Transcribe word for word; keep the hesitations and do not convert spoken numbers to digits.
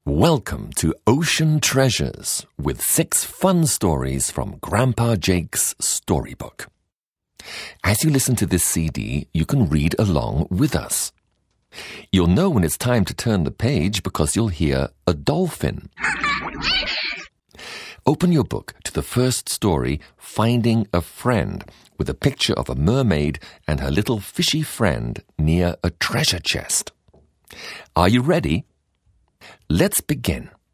Welcome to Ocean Treasures with six fun stories from Grandpa Jake's storybook. As you listen to this C D, you can read along with us. You'll know when it's time to turn the page because you'll hear a dolphin. Open your book to the first story, Finding a Friend, with a picture of a mermaid and her little fishy friend near a treasure chest. Are you ready? Let's begin.